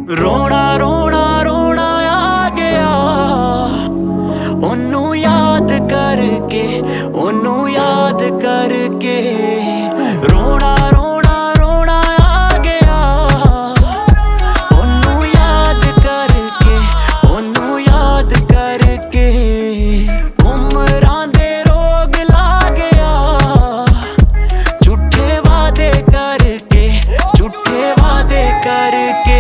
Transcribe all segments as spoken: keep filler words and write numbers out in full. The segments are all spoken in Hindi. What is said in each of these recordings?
रोना रोना रोना आ गया ओनू याद करके, ओनू याद करके। रोना रोना रोना आ गया ओनू याद करके, ओनू याद करके। उमरां दे रोग ला गया झूठे वादे करके, झूठे वादे करके।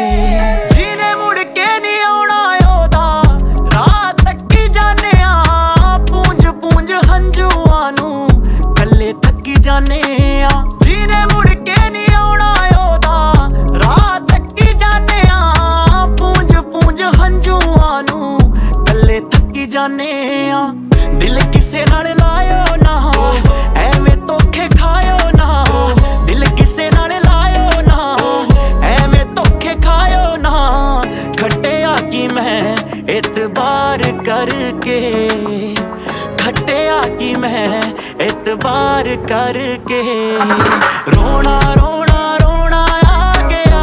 जीने मुड़ के नहीं आना ओदा रात थकी जाने आ, पूंज पूंज हंजुआं नू कल्ले थकी जाने आ। दिल किसे नाल लायो ना एवें धोखे खायो ना, दिल किसे नाल लायो ना एवें धोखे खायो ना। खट्टिया की मैं एतबार करके, खट्टिया की मैं एतबार करके। रोना रोना रोना आ गया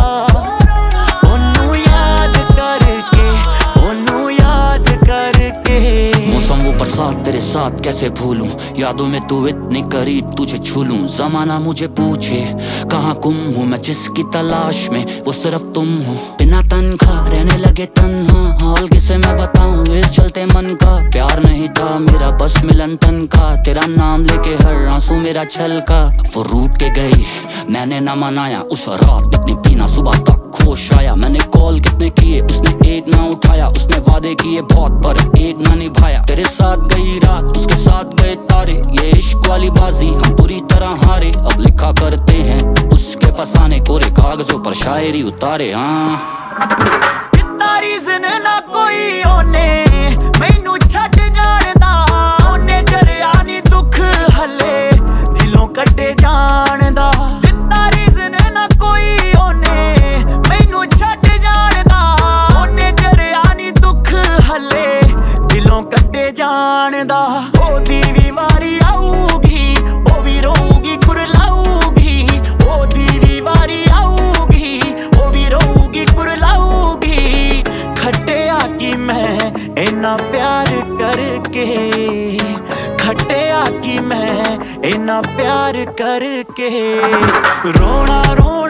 ओनू याद करके, ओनू याद करके। मौसम वो बरसात तेरे साथ कैसे भूलूं, यादों में तू इतनी करीब तुझे छू लूं। जमाना मुझे पूछे कहाँ गुम हूँ मैं, जिसकी तलाश में वो सिर्फ तुम हो। बिना तनखा रहने लगे तन्हा, हाल किसे मैं बताऊं इस चलते मन का। प्यार नहीं था मेरा बस मिलन तन का, तेरा नाम लेके हर आंसू मेरा छलका। वो रूठ के गई मैंने ना मनाया, उस रात इतनी पीना सुबह तक होश आया। मैंने कॉल कितने किए उसने एक ना उठाया, उसने वादे किए बहुत पर एक ना निभाया। तेरे साथ गई रात उसके साथ गए तारे, ये इश्क वाली बाजी हम पूरी तरह हारे। अब लिखा करते हैं उसके फसाने, कोरे कागजों पर शायरी उतारे। हाँ रीज़न ना कोई ओने मैनू छड्ड जाणदा, ओने जरिया नी दुख हले दिलों कड्डे जाणदा। दित्ता रीज़न ना कोई ओने मैनू छड्ड जाणदा, ओने जरिया नी दुख हले दिलों कड्डे जाणदा। ओदी भी वारी आऊगी ओ भी रोऊगी कुरलाऊगी, ओदी भी वारी आऊगी ओ भी रोऊगी कुरलाऊगी। खट्टिया की मैं इन्ना प्यार करके, खट्टिया की मैं इन्ना प्यार करके। रोना रोना